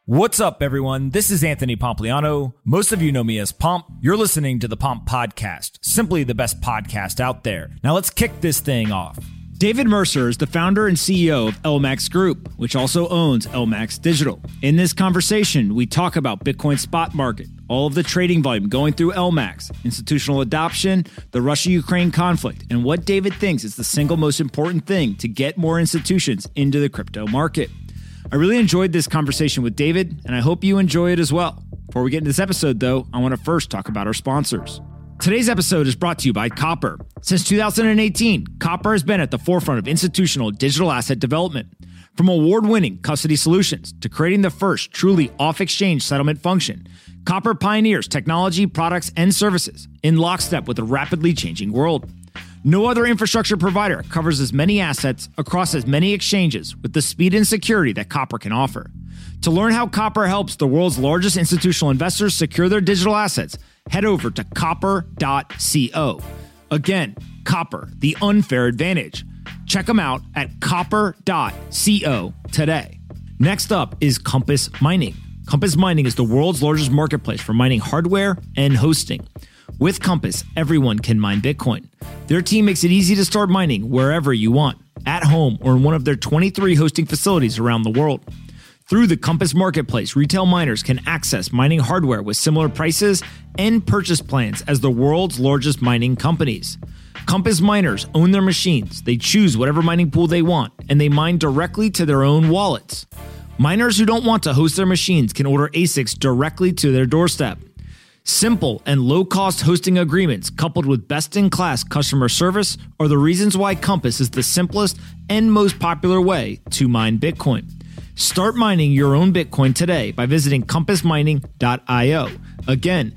What's up, everyone? This is Anthony Pompliano. Most of you know me as Pomp. You're listening to the Pomp Podcast, simply the best podcast out there. Now let's kick this thing off. David Mercer is the founder and CEO of LMAX Group, which also owns LMAX Digital. In this conversation, we talk about Bitcoin spot market, all of the trading volume going through LMAX, institutional adoption, the Russia-Ukraine conflict, and what David thinks is the single most important thing to get more institutions into the crypto market. I really enjoyed this conversation with David, and I hope you enjoy it as well. Before we get into this episode, though, I want to first talk about our sponsors. Today's episode is brought to you by Copper. Since 2018, Copper has been at the forefront of institutional digital asset development. From award-winning custody solutions to creating the first truly off-exchange settlement function, Copper pioneers technology, products, and services in lockstep with a rapidly changing world. No other infrastructure provider covers as many assets across as many exchanges with the speed and security that Copper can offer. To learn how Copper helps the world's largest institutional investors secure their digital assets, head over to copper.co. Again, Copper, the unfair advantage. Check them out at copper.co today. Next up is Compass Mining. Compass Mining is the world's largest marketplace for mining hardware and hosting. With Compass, everyone can mine Bitcoin. Their team makes it easy to start mining wherever you want, at home or in one of their 23 hosting facilities around the world. Through the Compass Marketplace, retail miners can access mining hardware with similar prices and purchase plans as the world's largest mining companies. Compass miners own their machines, they choose whatever mining pool they want, and they mine directly to their own wallets. Miners who don't want to host their machines can order ASICs directly to their doorstep. Simple and low-cost hosting agreements coupled with best-in-class customer service are the reasons why Compass is the simplest and most popular way to mine Bitcoin. Start mining your own Bitcoin today by visiting compassmining.io. Again,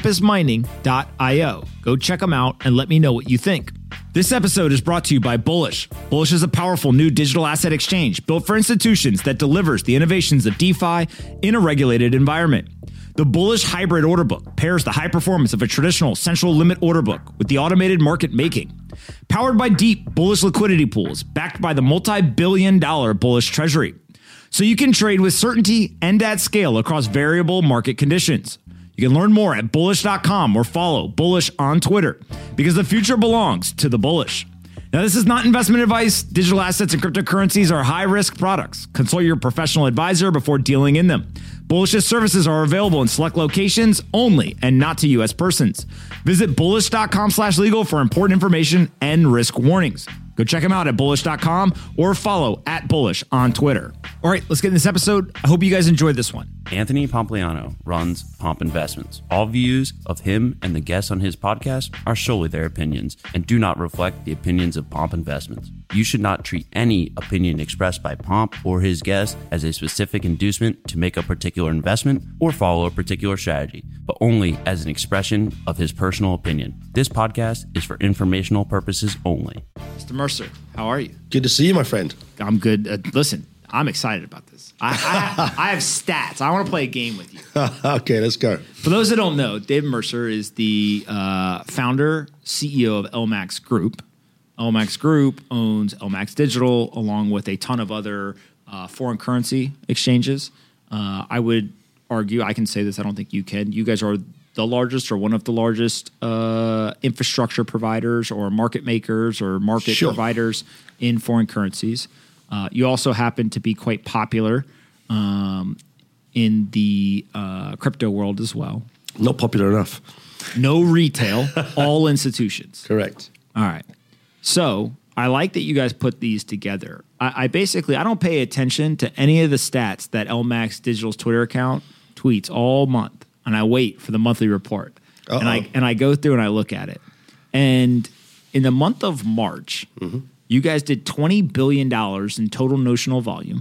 compassmining.io. Go check them out and let me know what you think. This episode is brought to you by Bullish. Bullish is a powerful new digital asset exchange built for institutions that delivers the innovations of DeFi in a regulated environment. The Bullish Hybrid Order Book pairs the high performance of a traditional central limit order book with the automated market making. Powered by deep Bullish liquidity pools backed by the multi-billion-dollar Bullish Treasury. So you can trade with certainty and at scale across variable market conditions. You can learn more at bullish.com or follow Bullish on Twitter because the future belongs to the Bullish. Now, this is not investment advice. Digital assets and cryptocurrencies are high-risk products. Consult your professional advisor before dealing in them. Bullish's services are available in select locations only and not to U.S. persons. Visit bullish.com/legal for important information and risk warnings. Go check them out at bullish.com or follow @Bullish on Twitter. All right, let's get in this episode. I hope you guys enjoyed this one. Anthony Pompliano runs Pomp Investments. All views of him and the guests on his podcast are solely their opinions and do not reflect the opinions of Pomp Investments. You should not treat any opinion expressed by Pomp or his guests as a specific inducement to make a particular investment or follow a particular strategy, but only as an expression of his personal opinion. This podcast is for informational purposes only. Mr. Mercer, how are you? Good to see you, my friend. I'm good. Listen, I'm excited about this. I have stats. I want to play a game with you. Okay, let's go. For those that don't know, David Mercer is the founder, CEO of LMAX Group. LMAX Group owns LMAX Digital along with a ton of other foreign currency exchanges. I would argue, I can say this, I don't think you can. You guys are the largest or one of the largest infrastructure providers or market makers or market providers in foreign currencies. You also happen to be quite popular in the crypto world as well. Not popular enough. No retail, all institutions. Correct. All right. So I like that you guys put these together. I don't pay attention to any of the stats that LMAX Digital's Twitter account tweets all month, and I wait for the monthly report. And I go through and I look at it. And in the month of March, you guys did $20 billion in total notional volume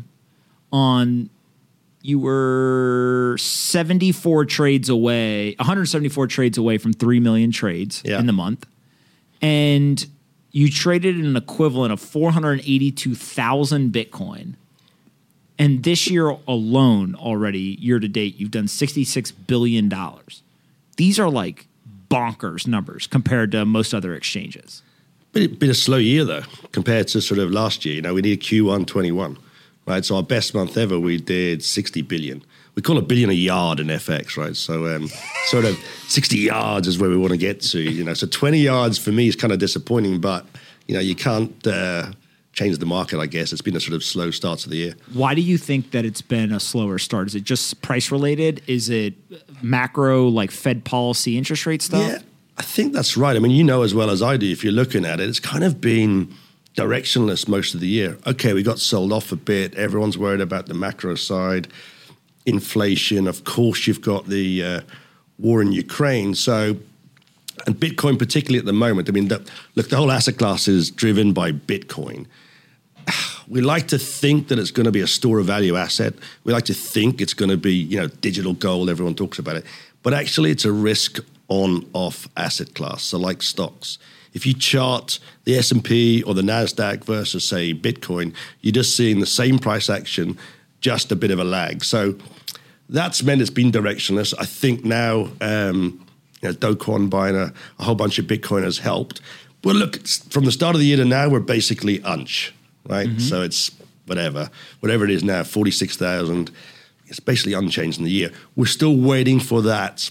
you were 174 trades away from 3 million trades in the month. And you traded an equivalent of 482,000 Bitcoin. And this year alone already, year to date, you've done $66 billion. These are like bonkers numbers compared to most other exchanges. Been a slow year, though, compared to sort of last year. You know, we need Q1 21. right? So our best month ever, we did 60 billion. We call a billion a yard in FX, right? So sort of 60 yards is where we want to get to, So 20 yards for me is kind of disappointing, but, you can't change the market, I guess. It's been a sort of slow start to the year. Why do you think that it's been a slower start? Is it just price related? Is it macro, like Fed policy, interest rate stuff? Yeah, I think that's right. I mean, as well as I do, if you're looking at it, it's kind of been directionless most of the year. Okay, we got sold off a bit. Everyone's worried about the macro side. Inflation, of course, you've got the war in Ukraine. So, and Bitcoin particularly at the moment, I mean, the whole asset class is driven by Bitcoin. We like to think that it's going to be a store of value asset. We like to think it's going to be, digital gold. Everyone talks about it. But actually, it's a risk on-off asset class. So like stocks. If you chart the S&P or the NASDAQ versus, say, Bitcoin, you're just seeing the same price action, just a bit of a lag. So that's meant it's been directionless. I think now, Do Kwon buying a whole bunch of Bitcoin has helped. But look, from the start of the year to now, we're basically unch, right? Mm-hmm. So it's whatever it is now, 46,000. It's basically unchanged in the year. We're still waiting for that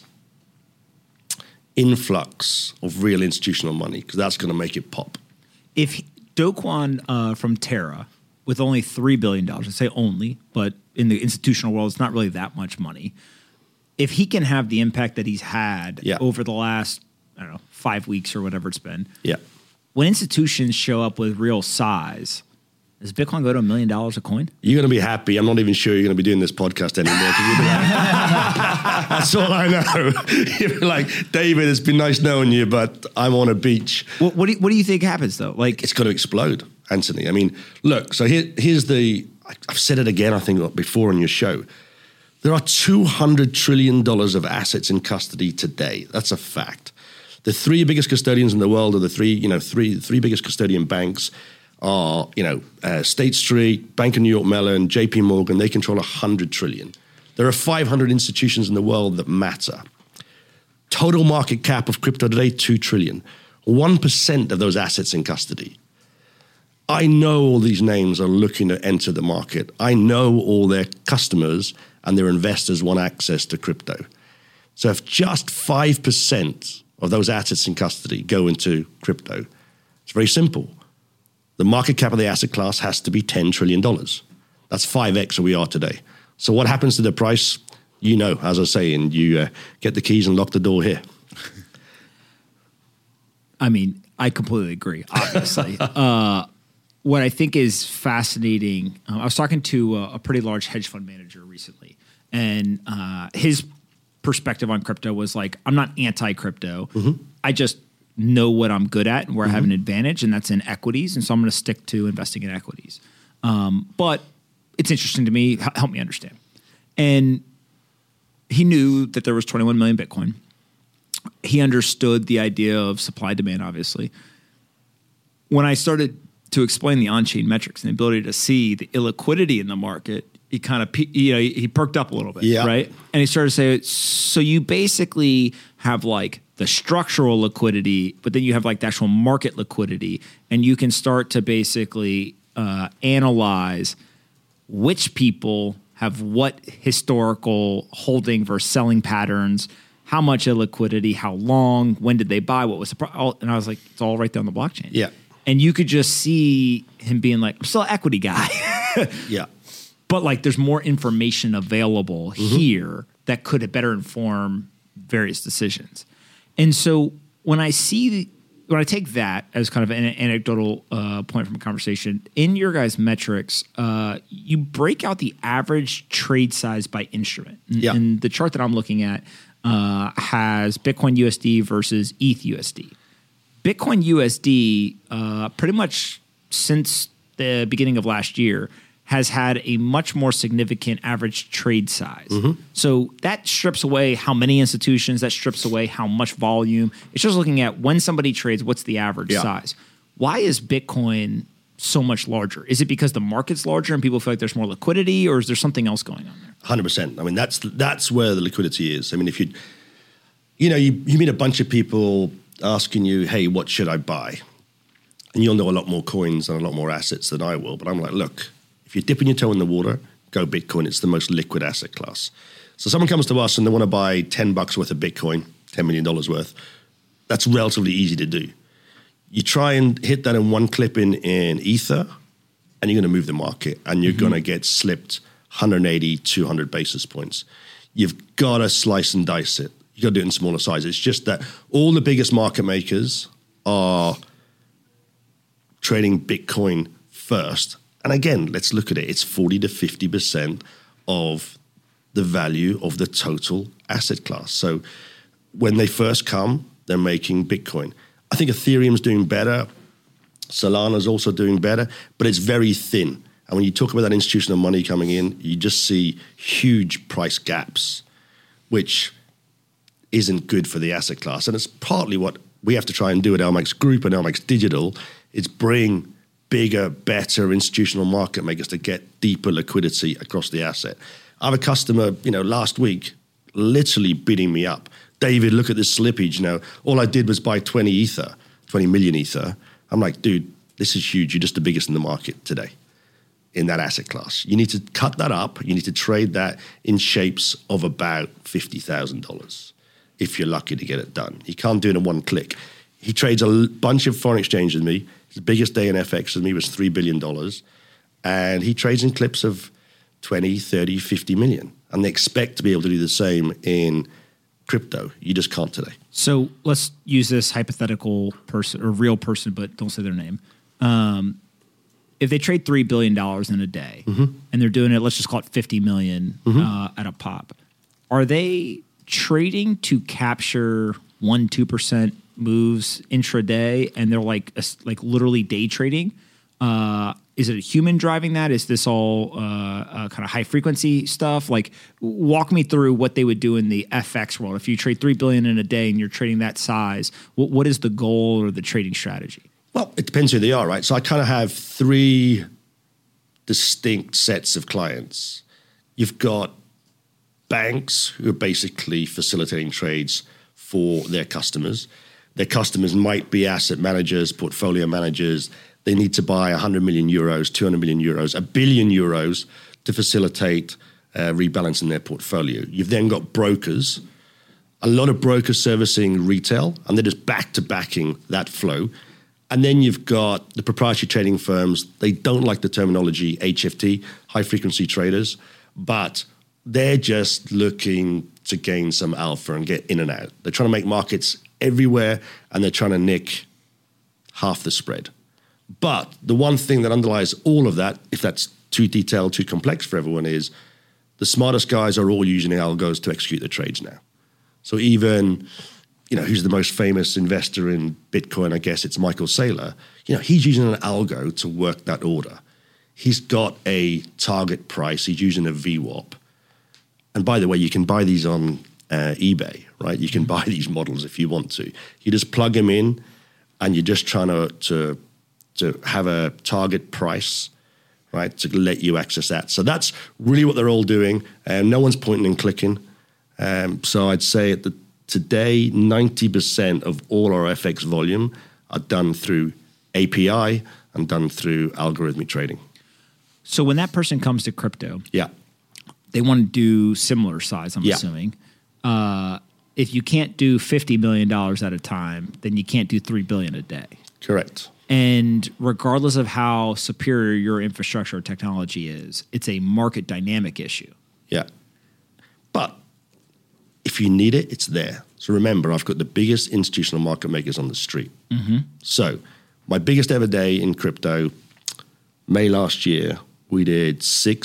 influx of real institutional money because that's going to make it pop. If Do Kwon from Terra, with only $3 billion, I say only, but in the institutional world, it's not really that much money. If he can have the impact that he's had over the last, 5 weeks or whatever it's been, when institutions show up with real size, does Bitcoin go to $1 million a coin? You're going to be happy. I'm not even sure you're going to be doing this podcast anymore. You'll be like, that's all I know. You'll be like, David, it's been nice knowing you, but I'm on a beach. What do you think happens, though? Like, it's going to explode, Anthony. I mean, look, so here's I've said it again, I think, before on your show. There are $200 trillion of assets in custody today. That's a fact. The three biggest custodians in the world are the three biggest custodian banks are, State Street, Bank of New York Mellon, JP Morgan. They control $100 trillion. There are 500 institutions in the world that matter. Total market cap of crypto today, $2 trillion. 1% of those assets in custody. I know all these names are looking to enter the market. I know all their customers and their investors want access to crypto. So if just 5% of those assets in custody go into crypto, it's very simple. The market cap of the asset class has to be $10 trillion. That's 5x where we are today. So what happens to the price? As I say, and you get the keys and lock the door here. I mean, I completely agree, obviously. What I think is fascinating, I was talking to a pretty large hedge fund manager recently, and his perspective on crypto was like, I'm not anti-crypto. Mm-hmm. I just know what I'm good at and where I have an advantage, and that's in equities, and so I'm going to stick to investing in equities. But it's interesting to me. Help me understand. And he knew that there was 21 million Bitcoin. He understood the idea of supply-demand, obviously. When I started to explain the on-chain metrics and the ability to see the illiquidity in the market, he kind of he perked up a little bit, right? And he started to say, so you basically have like the structural liquidity, but then you have like the actual market liquidity, and you can start to basically analyze which people have what historical holding versus selling patterns, how much illiquidity, how long, when did they buy, what was the and I was like, it's all right there on the blockchain. Yeah. And you could just see him being like, I'm still an equity guy. Yeah. But like there's more information available here that could better inform various decisions. And so when I take that as kind of an anecdotal point from a conversation, in your guys' metrics, you break out the average trade size by instrument. And the chart that I'm looking at has Bitcoin USD versus ETH USD. Bitcoin USD, pretty much since the beginning of last year, has had a much more significant average trade size. Mm-hmm. So that strips away how many institutions, that strips away how much volume. It's just looking at when somebody trades, what's the average size. Why is Bitcoin so much larger? Is it because the market's larger and people feel like there's more liquidity, or is there something else going on there? 100%. I mean, that's where the liquidity is. I mean, if you meet a bunch of people asking you, hey, what should I buy? And you'll know a lot more coins and a lot more assets than I will. But I'm like, look, if If you're dipping your toe in the water, go Bitcoin. It's the most liquid asset class. So someone comes to us and they want to buy $10 worth of Bitcoin, $10 million worth. That's relatively easy to do. You try and hit that in one clip in Ether, and you're going to move the market, and you're going to get slipped 180, 200 basis points. You've got to slice and dice it. You got to do it in smaller sizes. It's just that all the biggest market makers are trading Bitcoin first. And again, let's look at it. It's 40 to 50% of the value of the total asset class. So when they first come, they're making Bitcoin. I think Ethereum's doing better. Solana's also doing better, but it's very thin. And when you talk about that institutional money coming in, you just see huge price gaps, which isn't good for the asset class. And it's partly what we have to try and do at LMAX Group and LMAX Digital, is bring bigger, better institutional market makers to get deeper liquidity across the asset. I have a customer, last week, literally bidding me up. David, look at this slippage. All I did was buy 20 million Ether. I'm like, dude, this is huge. You're just the biggest in the market today in that asset class. You need to cut that up. You need to trade that in shapes of about $50,000 if you're lucky to get it done. You can't do it in one click. He trades a bunch of foreign exchange with me. His biggest day in FX with me was $3 billion. And he trades in clips of 20, 30, 50 million. And they expect to be able to do the same in crypto. You just can't today. So let's use this hypothetical person or real person, but don't say their name. If they trade $3 billion in a day and they're doing it, let's just call it 50 million at a pop. Are they trading to capture 1-2% moves intraday, and they're like literally day trading? Is it a human driving that? Is this all kind of high frequency stuff? Like, walk me through what they would do in the FX world. If you trade $3 billion in a day and you're trading that size, what is the goal or the trading strategy? Well, it depends who they are, right? So I kind of have three distinct sets of clients. You've got banks who are basically facilitating trades for their customers. Their customers might be asset managers, portfolio managers. They need to buy 100 million euros, 200 million euros, 1 billion euros to facilitate rebalancing their portfolio. You've then got brokers, a lot of brokers servicing retail, and they're just back-to-backing that flow. And then you've got the proprietary trading firms. They don't like the terminology HFT, high-frequency traders, but they're just looking to gain some alpha and get in and out. They're trying to make markets everywhere, and they're trying to nick half the spread. But the one thing that underlies all of that, if that's too detailed, too complex for everyone, is the smartest guys are all using algos to execute the trades now. So even, who's the most famous investor in Bitcoin? I guess it's Michael Saylor. He's using an algo to work that order. He's got a target price. He's using a VWAP. And by the way, you can buy these on eBay, right? You can buy these models if you want to. You just plug them in, and you're just trying to have a target price, right, to let you access that. So that's really what they're all doing. No one's pointing and clicking. So I'd say today, 90% of all our FX volume are done through API and done through algorithmic trading. So when that person comes to crypto, yeah, they want to do similar size, I'm assuming. If you can't do $50 million at a time, then you can't do $3 billion a day. Correct. And regardless of how superior your infrastructure or technology is, it's a market dynamic issue. Yeah. But if you need it, it's there. So remember, I've got the biggest institutional market makers on the street. Mm-hmm. So my biggest ever day in crypto, May last year, we did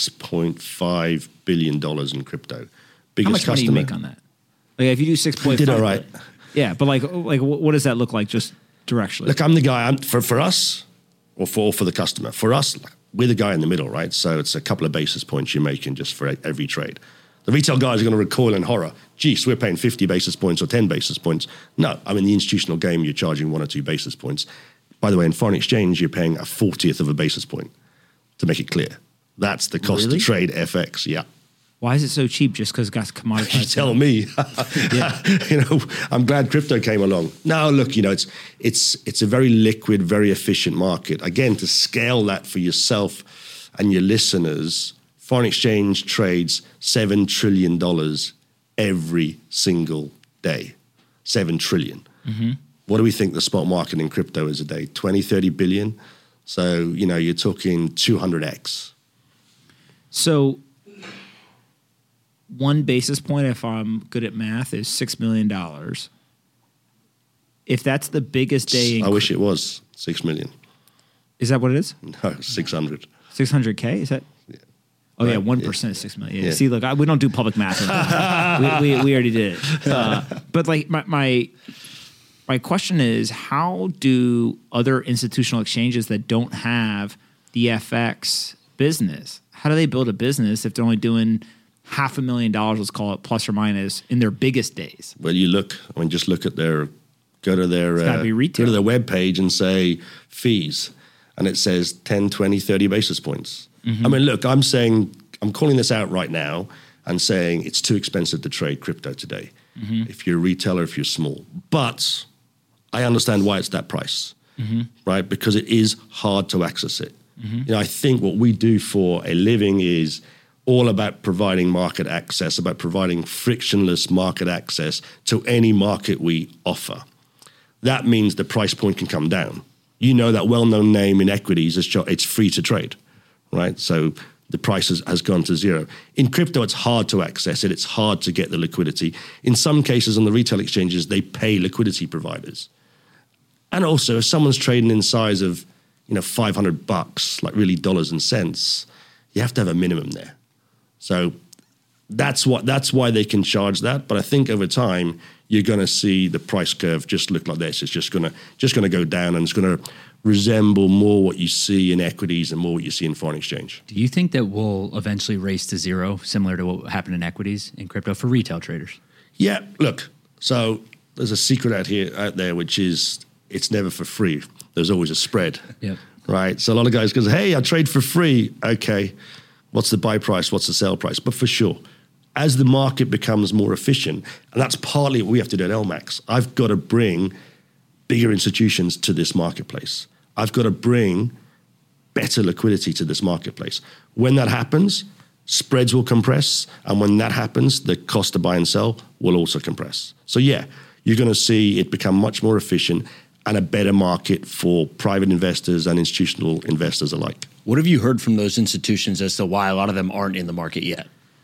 $6.5 billion in crypto. Biggest How much money do you customer. make on that? Like, if you do 6.5, did all right. Yeah, but like, what does that look like just directionally? Look, I'm the guy. For us, or for the customer. For us, we're the guy in the middle, right? So it's a couple of basis points you're making just for every trade. The retail guys are going to recoil in horror. Geez, we're paying 50 basis points or 10 basis points. No, I'm in the institutional game. You're charging 1 or 2 basis points. By the way, in foreign exchange, you're paying a 40th of a basis point. To make it clear, that's the cost to trade FX. Yeah. Why is it so cheap? Just because it got commoditized? You tell me. I'm glad crypto came along. No, look, it's a very liquid, very efficient market. Again, to scale that for yourself and your listeners, foreign exchange trades $7 trillion every single day. 7 trillion. Mm-hmm. What do we think the spot market in crypto is a day? 20, 30 billion? So, you're talking 200x. So 1 basis point, if I'm good at math, is $6 million. If that's the biggest day... I wish it was 6 million. Is that what it is? No, 600. 600K? Is that... Yeah. Oh, right. Yeah, 1% is 6 million. Yeah. See, look, we don't do public math. we already did it. But like my question is, how do other institutional exchanges that don't have the FX business, how do they build a business if they're only doing $500,000, let's call it, plus or minus, in their biggest days? Well, just look at go to their webpage and say fees, and it says 10, 20, 30 basis points. Mm-hmm. I mean, look, I'm calling this out right now and saying it's too expensive to trade crypto today. Mm-hmm. If you're a retailer, if you're small. But I understand why it's that price, mm-hmm. right? Because it is hard to access it. Mm-hmm. I think what we do for a living is all about providing market access, about providing frictionless market access to any market we offer. That means the price point can come down. That well-known name in equities, it's free to trade, right? So the price has gone to zero. In crypto, it's hard to access it. It's hard to get the liquidity. In some cases, on the retail exchanges, they pay liquidity providers. And also, if someone's trading in size of, $500, like really dollars and cents, you have to have a minimum there. So that's why they can charge that. But I think over time, you're going to see the price curve just look like this. It's just going to go down, and it's going to resemble more what you see in equities and more what you see in foreign exchange. Do you think that we'll eventually race to zero, similar to what happened in equities in crypto for retail traders? Yeah, look, so there's a secret out there, which is it's never for free. There's always a spread, yep. Right? So a lot of guys go, hey, I trade for free. Okay, what's the buy price? What's the sell price? But for sure, as the market becomes more efficient, and that's partly what we have to do at LMAX, I've got to bring bigger institutions to this marketplace. I've got to bring better liquidity to this marketplace. When that happens, spreads will compress. And when that happens, the cost to buy and sell will also compress. So yeah, you're going to see it become much more efficient and a better market for private investors and institutional investors alike. What have you heard from those institutions as to why a lot of them aren't in the market yet?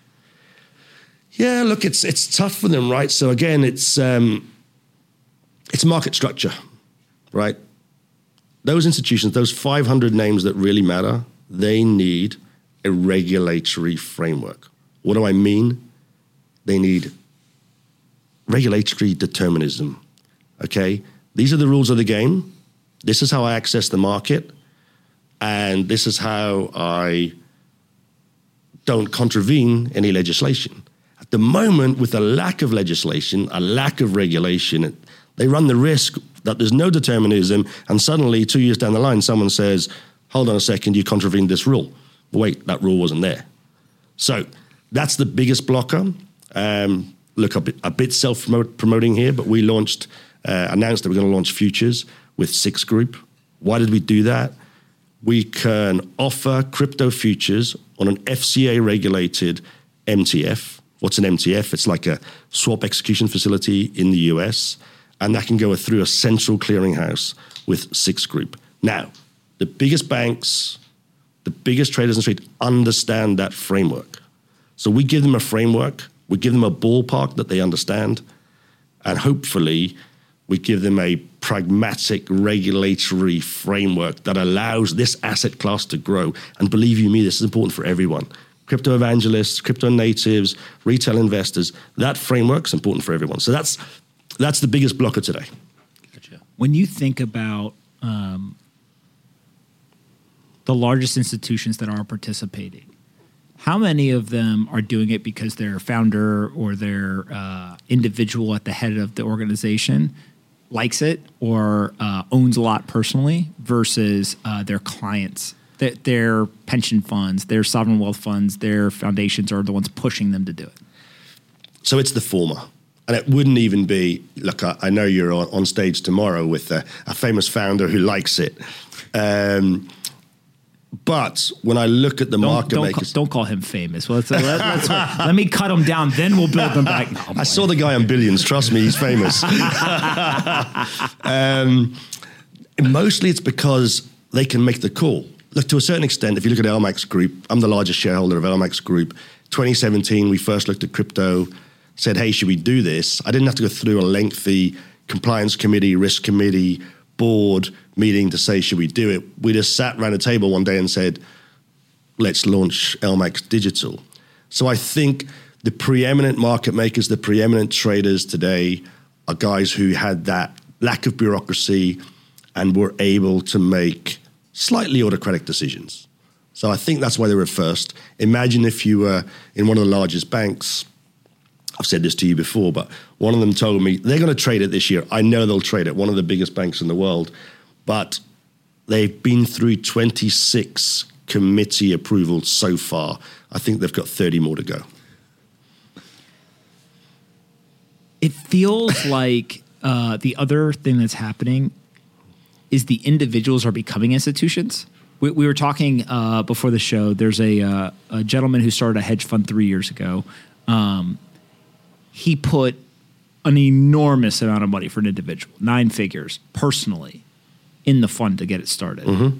Yeah, look, it's tough for them, right? So again, it's market structure, right? Those institutions, those 500 names that really matter, they need a regulatory framework. What do I mean? They need regulatory determinism, okay? These are the rules of the game. This is how I access the market, and this is how I don't contravene any legislation. At the moment, with a lack of legislation, a lack of regulation, they run the risk that there's no determinism, and suddenly 2 years down the line, someone says, hold on a second, you contravened this rule. Wait, that rule wasn't there. So that's the biggest blocker. Look, a bit self-promoting here, but we announced that we're going to launch futures with SIX Group. Why did we do that? We can offer crypto futures on an FCA-regulated MTF. What's an MTF? It's like a swap execution facility in the US, and that can go through a central clearinghouse with SIX Group. Now, the biggest banks, the biggest traders in the street understand that framework. So we give them a framework, we give them a ballpark that they understand, and hopefully we give them a pragmatic regulatory framework that allows this asset class to grow. And believe you me, this is important for everyone. Crypto evangelists, crypto natives, retail investors, that framework's important for everyone. So that's the biggest blocker today. Gotcha. When you think about the largest institutions that are participating, how many of them are doing it because their founder or their individual at the head of the organization likes it or owns a lot personally versus their clients, their pension funds, their sovereign wealth funds, their foundations are the ones pushing them to do it? So it's the former. And it wouldn't even be, look, I know you're on stage tomorrow with a famous founder who likes it. But when I look at the market makers... Don't call him famous. Well, let me cut him down, then we'll build them back. No, I saw the guy on Billions. Trust me, he's famous. Mostly it's because they can make the call. Look, to a certain extent, if you look at LMAX Group, I'm the largest shareholder of LMAX Group. 2017, we first looked at crypto, said, hey, should we do this? I didn't have to go through a lengthy compliance committee, risk committee, board meeting to say, should we do it? We just sat around a table one day and said, let's launch LMAX Digital. So I think the preeminent market makers, the preeminent traders today are guys who had that lack of bureaucracy and were able to make slightly autocratic decisions. So I think that's why they were first. Imagine if you were in one of the largest banks. I've said this to you before, but one of them told me they're going to trade it this year. I know they'll trade it, one of the biggest banks in the world. But they've been through 26 committee approvals so far. I think they've got 30 more to go. It feels like the other thing that's happening is the individuals are becoming institutions. We were talking before the show. There's a gentleman who started a hedge fund 3 years ago. He put an enormous amount of money for an individual, 9 figures, personally, in the fund to get it started. Mm-hmm.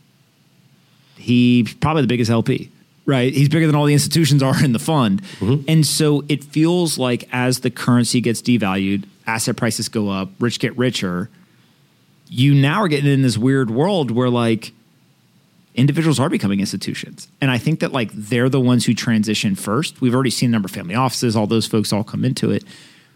He's probably the biggest LP, right? He's bigger than all the institutions are in the fund. Mm-hmm. And so it feels like as the currency gets devalued, asset prices go up, rich get richer, you now are getting in this weird world where like individuals are becoming institutions. And I think that like they're the ones who transition first. We've already seen a number of family offices, all those folks all come into it.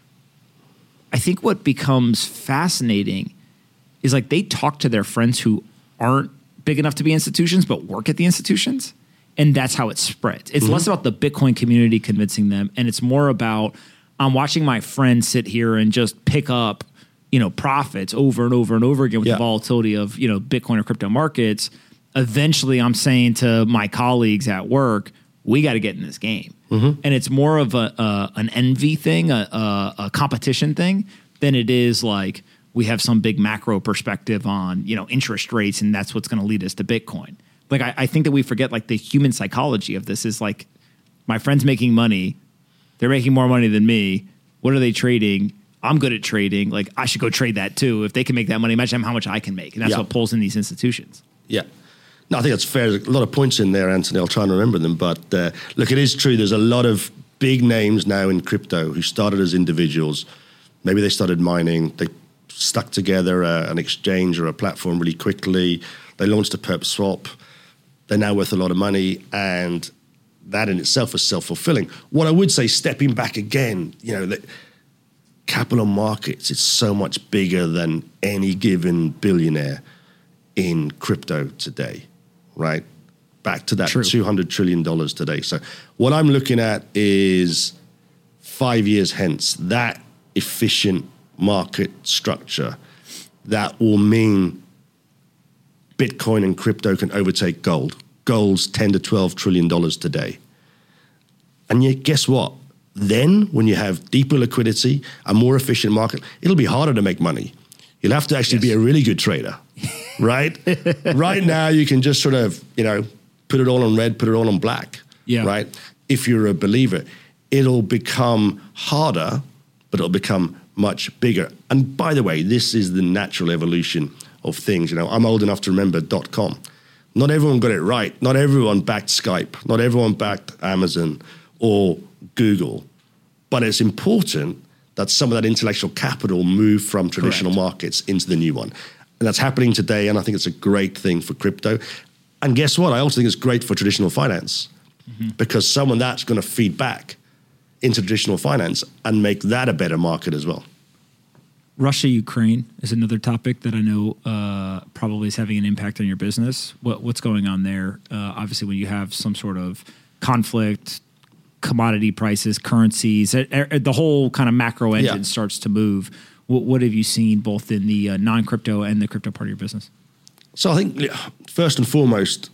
I think what becomes fascinating is like they talk to their friends who aren't big enough to be institutions but work at the institutions. And that's how it spreads. It's less about the Bitcoin community convincing them, and it's more about I'm watching my friends sit here and just pick up profits over and over and over again with the volatility of, Bitcoin or crypto markets. Eventually I'm saying to my colleagues at work, we got to get in this game. Mm-hmm. And it's more of an envy thing, a competition thing than it is like we have some big macro perspective on, interest rates and that's what's going to lead us to Bitcoin. Like, I think that we forget like the human psychology of this is like my friend's making money. They're making more money than me. What are they trading? I'm good at trading. Like, I should go trade that too. If they can make that money, imagine how much I can make. And that's what pulls in these institutions. Yeah. No, I think that's fair. There's a lot of points in there, Anthony. I'll try and remember them. But look, it is true. There's a lot of big names now in crypto who started as individuals. Maybe they started mining. They stuck together an exchange or a platform really quickly. They launched a perp swap. They're now worth a lot of money. And that in itself is self-fulfilling. What I would say, stepping back again, that capital markets, it's so much bigger than any given billionaire in crypto today, right? Back to that $200 trillion today. So what I'm looking at is 5 years hence, that efficient market structure that will mean Bitcoin and crypto can overtake gold. Gold's $10 to $12 trillion today. And yet, guess what? Then, when you have deeper liquidity, a more efficient market, it'll be harder to make money. You'll have to actually be a really good trader, right? Right now, you can just sort of, put it all on red, put it all on black, right? If you're a believer, it'll become harder, but it'll become much bigger. And by the way, this is the natural evolution of things. I'm old enough to remember .com. Not everyone got it right. Not everyone backed Skype. Not everyone backed Amazon or Google. But it's important that some of that intellectual capital move from traditional markets into the new one. And that's happening today, and I think it's a great thing for crypto. And guess what? I also think it's great for traditional finance because some of that's going to feed back into traditional finance and make that a better market as well. Russia, Ukraine is another topic that I know probably is having an impact on your business. What's going on there? Obviously, when you have some sort of conflict, commodity prices, currencies, the whole kind of macro engine starts to move. What have you seen both in the non-crypto and the crypto part of your business? So I think first and foremost,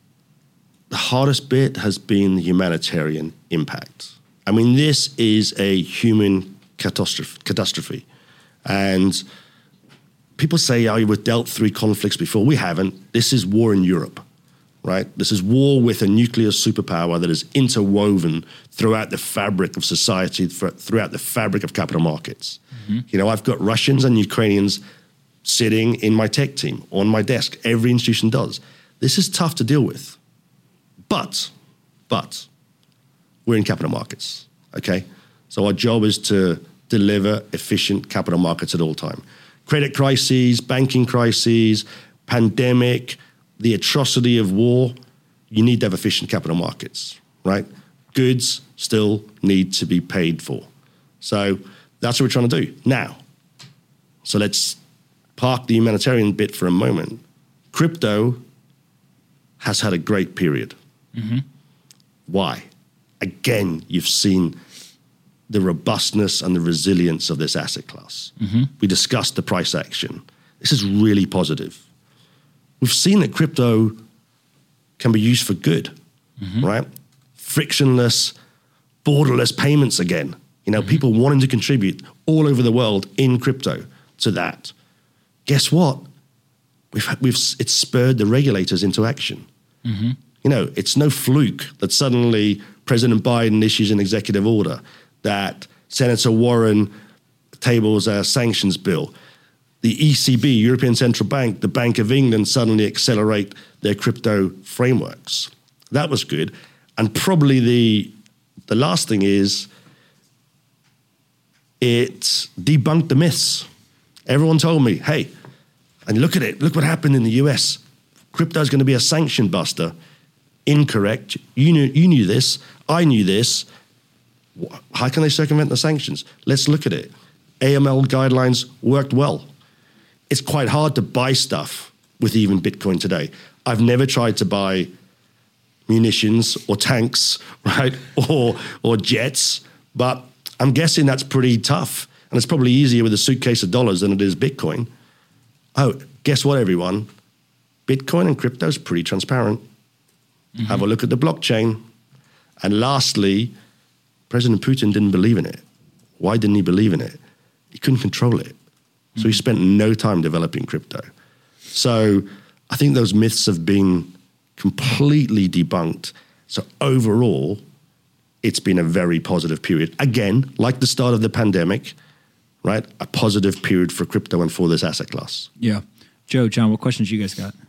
the hardest bit has been the humanitarian impact. I mean, this is a human catastrophe. And people say, oh, you were dealt 3 conflicts before. We haven't. This is war in Europe. right? This is war with a nuclear superpower that is interwoven throughout the fabric of society, throughout the fabric of capital markets. I've got Russians and Ukrainians sitting in my tech team, on my desk. Every institution does. This is tough to deal with. But we're in capital markets, okay? So our job is to deliver efficient capital markets at all time. Credit crises, banking crises, pandemic, the atrocity of war, you need to have efficient capital markets, right? Goods still need to be paid for. So that's what we're trying to do now. So let's park the humanitarian bit for a moment. Crypto has had a great period. Why? Again, you've seen the robustness and the resilience of this asset class. We discussed the price action. This is really positive. We've seen that crypto can be used for good, right? Frictionless, borderless payments again. People wanting to contribute all over the world in crypto to that. Guess what? It's spurred the regulators into action. It's no fluke that suddenly President Biden issues an executive order, that Senator Warren tables a sanctions bill. The ECB, European Central Bank, the Bank of England suddenly accelerate their crypto frameworks. That was good. And probably the last thing is it debunked the myths. Everyone told me, hey, and look at it, look what happened in the US. Crypto is going to be a sanction buster. Incorrect. You knew this. I knew this. How can they circumvent the sanctions? Let's look at it. AML guidelines worked well. It's quite hard to buy stuff with even Bitcoin today. I've never tried to buy munitions or tanks, right, or jets, but I'm guessing that's pretty tough. And it's probably easier with a suitcase of dollars than it is Bitcoin. Oh, guess what, everyone? Bitcoin and crypto is pretty transparent. Have a look at the blockchain. And lastly, President Putin didn't believe in it. Why didn't he believe in it? He couldn't control it. So he spent no time developing crypto. So I think those myths have been completely debunked. So overall, it's been a very positive period. Again, like the start of the pandemic, right? A positive period for crypto and for this asset class. Yeah. Joe, John, what questions you guys got?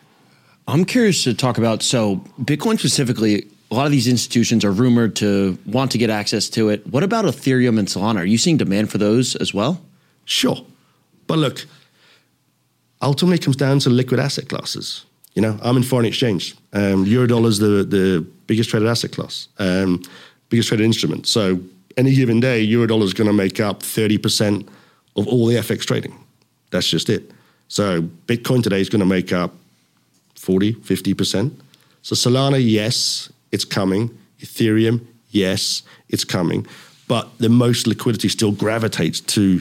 I'm curious to talk about, so Bitcoin specifically, a lot of these institutions are rumored to want to get access to it. What about Ethereum and Solana? Are you seeing demand for those as well? Sure. But look, ultimately it comes down to liquid asset classes. I'm in foreign exchange. Eurodollar is the biggest traded asset class, biggest traded instrument. So any given day, Eurodollar is going to make up 30% of all the FX trading. That's just it. So Bitcoin today is going to make up 40, 50%. So Solana, yes, it's coming. Ethereum, yes, it's coming. But the most liquidity still gravitates to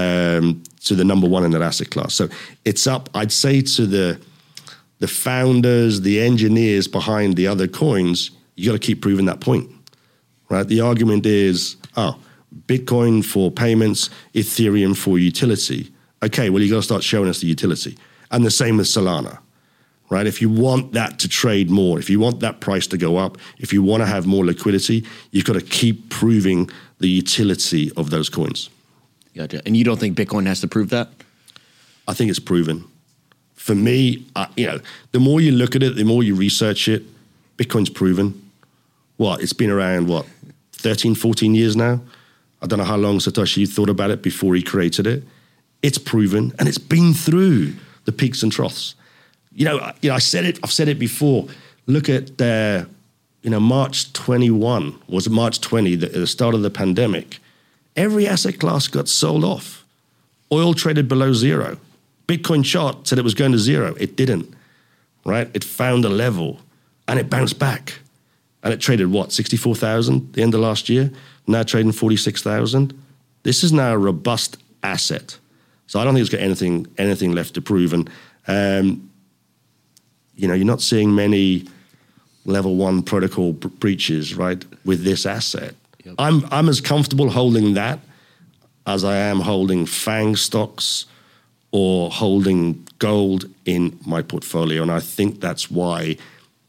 the number one in that asset class. So it's up, I'd say, to the founders, the engineers behind the other coins. You got to keep proving that point, right? The argument is, Bitcoin for payments, Ethereum for utility. Okay, well, you got to start showing us the utility. And the same with Solana, right? If you want that to trade more, if you want that price to go up, if you want to have more liquidity, you've got to keep proving the utility of those coins. Gotcha. And you don't think Bitcoin has to prove that? I think it's proven. For me, the more you look at it, the more you research it, Bitcoin's proven. It's been around, 13, 14 years now? I don't know how long Satoshi thought about it before he created it. It's proven, and it's been through the peaks and troughs. I've said it before. Look at March 21, was it March 20, the start of the pandemic? Every asset class got sold off. Oil traded below zero. Bitcoin chart said it was going to zero. It didn't, right? It found a level, and it bounced back. And it traded, 64,000 the end of last year? Now trading 46,000. This is now a robust asset. So I don't think it's got anything left to prove. And, you're not seeing many level one protocol breaches, right, with this asset. Yep. I'm as comfortable holding that as I am holding FANG stocks or holding gold in my portfolio. And I think that's why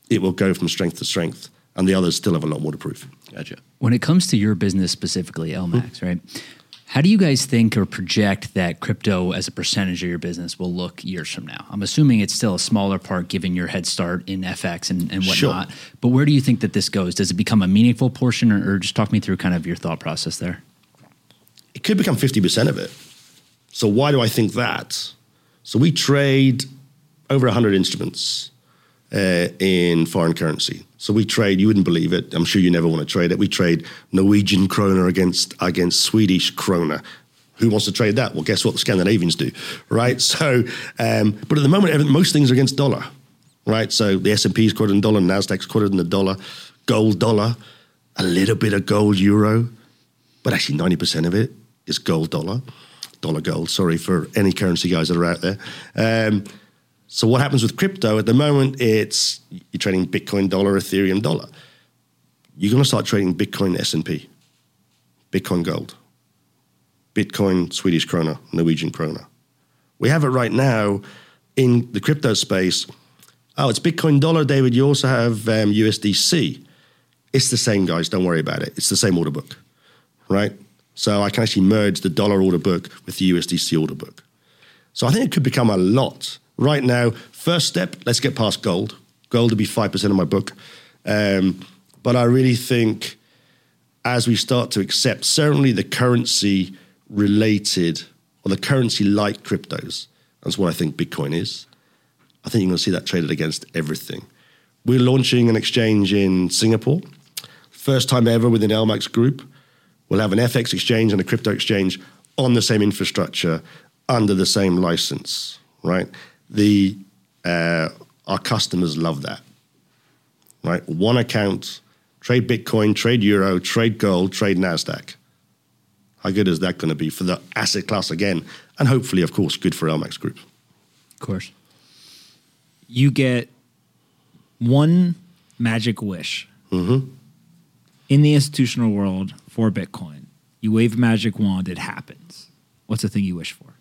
it will go from strength to strength, and the others still have a lot more to prove. Gotcha. When it comes to your business specifically, LMAX, right? How do you guys think or project that crypto as a percentage of your business will look years from now? I'm assuming it's still a smaller part given your head start in FX and whatnot. Sure. But where do you think that this goes? Does it become a meaningful portion or just talk me through kind of your thought process there? It could become 50% of it. So why do I think that? So we trade over 100 instruments in foreign currency. So we trade, you wouldn't believe it, I'm sure you never want to trade it, we trade Norwegian kroner against Swedish krona. Who wants to trade that? Well, guess what the Scandinavians do, right? So, but at the moment, most things are against dollar, right? So the S&P is quoted in dollar, NASDAQ's quoted in the dollar, gold dollar, a little bit of gold euro, but actually 90% of it is gold dollar gold, sorry for any currency guys that are out there. So what happens with crypto at the moment, you're trading Bitcoin dollar, Ethereum dollar. You're going to start trading Bitcoin S&P, Bitcoin gold, Bitcoin Swedish krona, Norwegian krona. We have it right now in the crypto space. Oh, it's Bitcoin dollar, David. You also have USDC. It's the same, guys. Don't worry about it. It's the same order book, right? So I can actually merge the dollar order book with the USDC order book. So I think it could become a lot. Right now, first step, let's get past gold. Gold will be 5% of my book. But I really think as we start to accept certainly the currency related or the currency like cryptos, that's what I think Bitcoin is. I think you're going to see that traded against everything. We're launching an exchange in Singapore. First time ever within LMAX Group. We'll have an FX exchange and a crypto exchange on the same infrastructure under the same license, right? Our customers love that, right? One account, trade Bitcoin, trade Euro, trade gold, trade NASDAQ. How good is that going to be for the asset class again? And hopefully, of course, good for LMAX Group. Of course. You get one magic wish in the institutional world for Bitcoin. You wave a magic wand, it happens. What's the thing you wish for?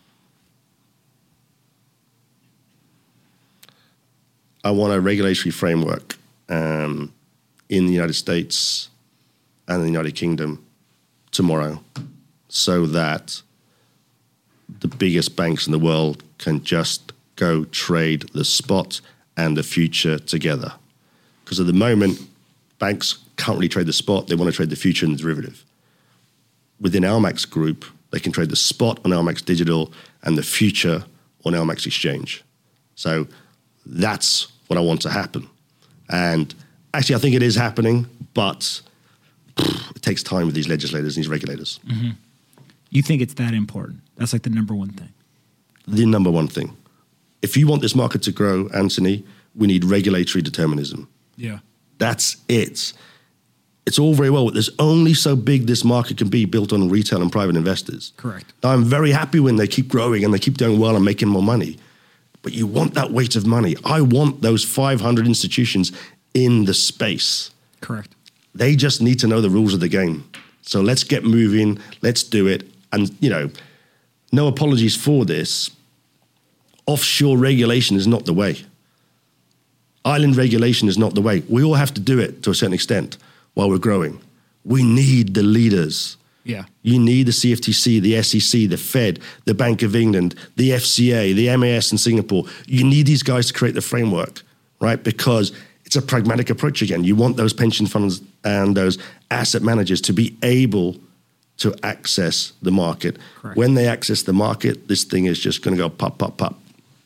I want a regulatory framework in the United States and the United Kingdom tomorrow so that the biggest banks in the world can just go trade the spot and the future together. Because at the moment, banks can't really trade the spot. They want to trade the future and the derivative. Within LMAX Group, they can trade the spot on LMAX Digital and the future on LMAX Exchange. So that's what I want to happen. And actually, I think it is happening, but it takes time with these legislators and these regulators. Mm-hmm. You think it's that important? That's like the number one thing. The number one thing. If you want this market to grow, Anthony, we need regulatory determinism. Yeah. That's it. It's all very well, but there's only so big this market can be built on retail and private investors. Correct. Now, I'm very happy when they keep growing and they keep doing well and making more money. But you want that weight of money. I want those 500 institutions in the space. Correct. They just need to know the rules of the game. So let's get moving. Let's do it. And, no apologies for this. Offshore regulation is not the way. Island regulation is not the way. We all have to do it to a certain extent while we're growing. We need the leaders. Yeah. You need the CFTC, the SEC, the Fed, the Bank of England, the FCA, the MAS in Singapore. You need these guys to create the framework, right? Because it's a pragmatic approach again. You want those pension funds and those asset managers to be able to access the market. Correct. When they access the market, this thing is just going to go pop, pop, pop.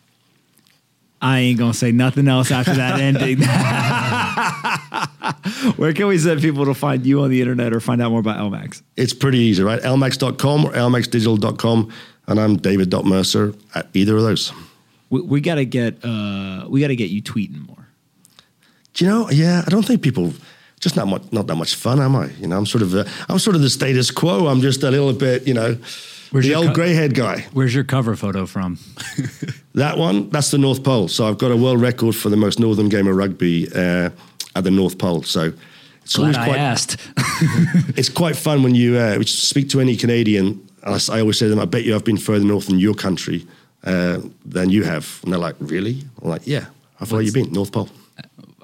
I ain't going to say nothing else after that ending. Where can we send people to find you on the internet or find out more about LMAX? It's pretty easy, right? LMAX.com or LMAXdigital.com. And I'm David.Mercer at either of those. We got to get you tweeting more. Do you know? Yeah, I don't think people, just not that much fun, am I? I'm sort of the status quo. I'm just a little bit, the old grey-haired guy. Where's your cover photo from? That one, that's the North Pole. So I've got a world record for the most northern game of rugby at the North Pole. So it's Glad always I asked. It's quite fun when you speak to any Canadian. I always say to them, I bet you I've been further north in your country than you have. And they're like, really? I'm like, yeah. How far have you been? North Pole.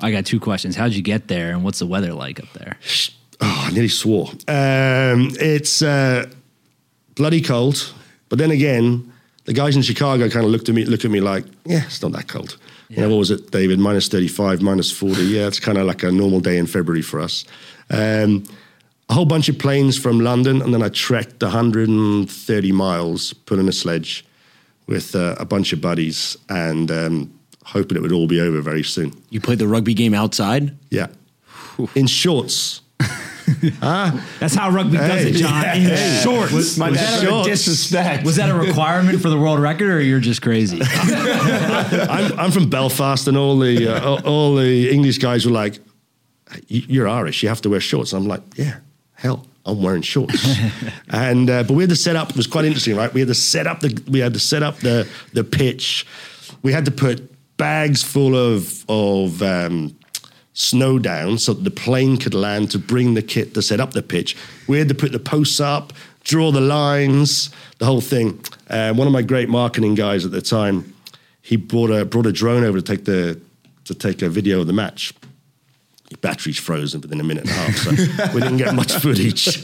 I got two questions. How'd you get there, and what's the weather like up there? Oh, I nearly swore. It's bloody cold, but then again, the guys in Chicago kind of look at me like, yeah, it's not that cold. Yeah. You know, what was it, David? Minus 35, minus 40. Yeah, it's kind of like a normal day in February for us. A whole bunch of planes from London, and then I trekked 130 miles, pulling a sledge with a bunch of buddies, and hoping it would all be over very soon. You played the rugby game outside? Yeah. In shorts. That's how rugby does it, John. In shorts. Was that a disrespect? Was that a requirement for the world record, or you're just crazy? I'm from Belfast, and all the English guys were like, "You're Irish. You have to wear shorts." And I'm like, "Yeah, hell, I'm wearing shorts." And but we had to set up. It was quite interesting, right? We had to set up the pitch. We had to put bags full of snow down so that the plane could land to bring the kit to set up the pitch. We had to put the posts up, draw the lines, the whole thing. One of my great marketing guys at the time, he brought a drone over to take a video of the match. Your battery's frozen within a minute and a half, so we didn't get much footage.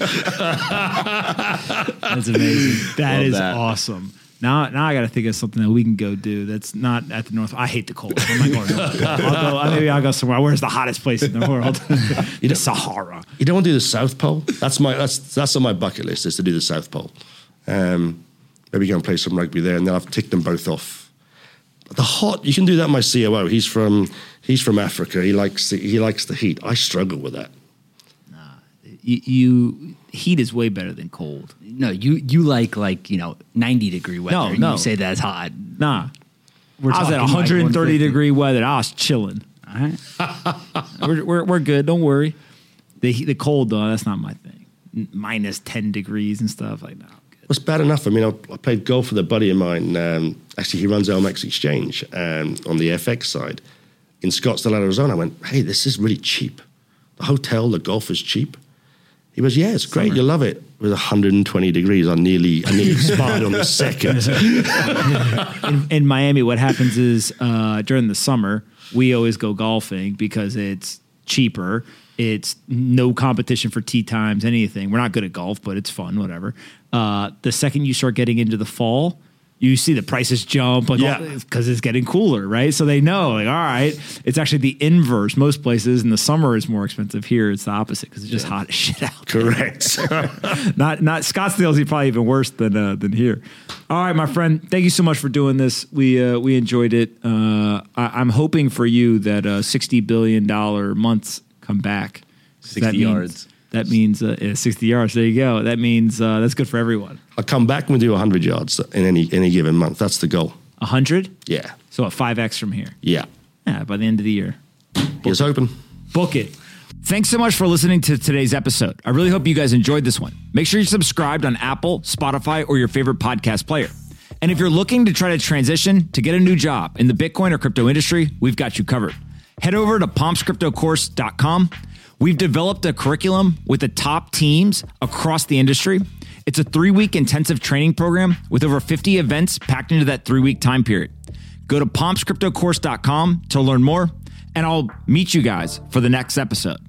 That's amazing. That is awesome. Now I got to think of something that we can go do that's not at the North. I hate the cold. I'm not going north. Maybe I'll go somewhere. Where's the hottest place in the world? The Sahara. You don't want to do the South Pole? That's on my bucket list, is to do the South Pole. Maybe go and play some rugby there, and then I've ticked them both off. You can do that. My COO, he's from Africa. He likes the heat. I struggle with that. Heat is way better than cold. No, you like 90-degree weather. No. And you say that's hot. Nah. I was at 130 degree weather. I was chilling. All right. we're good. Don't worry. The cold though, that's not my thing. Minus 10 degrees and stuff like that. It's bad enough. I mean, I played golf with a buddy of mine. Actually, he runs LMAX Exchange on the FX side in Scottsdale, Arizona. I went, hey, this is really cheap. The hotel, the golf is cheap. He goes, yeah, it's great. You'll love it. It was 120 degrees. I nearly expired on the second. In Miami, what happens is during the summer, we always go golfing because it's cheaper. It's no competition for tee times, anything. We're not good at golf, but it's fun, whatever. The second you start getting into the fall, you see the prices jump because it's getting cooler, right? So they know, all right, it's actually the inverse. Most places in the summer is more expensive. Here it's the opposite because it's just hot as shit out. Correct. Not Scottsdale's probably even worse than here. All right, my friend, thank you so much for doing this. We enjoyed it. I'm hoping for you that $60 billion months come back. 60 yards. That means 60 yards. There you go. That means that's good for everyone. I'll come back and do 100 yards in any given month. That's the goal. 100? Yeah. So at 5X from here. Yeah. Yeah, by the end of the year. Here's open. Book it. Thanks so much for listening to today's episode. I really hope you guys enjoyed this one. Make sure you're subscribed on Apple, Spotify, or your favorite podcast player. And if you're looking to try to transition to get a new job in the Bitcoin or crypto industry, we've got you covered. Head over to pompscryptocourse.com. We've developed a curriculum with the top teams across the industry. It's a 3-week intensive training program with over 50 events packed into that 3-week time period. Go to pompscryptocourse.com to learn more, and I'll meet you guys for the next episode.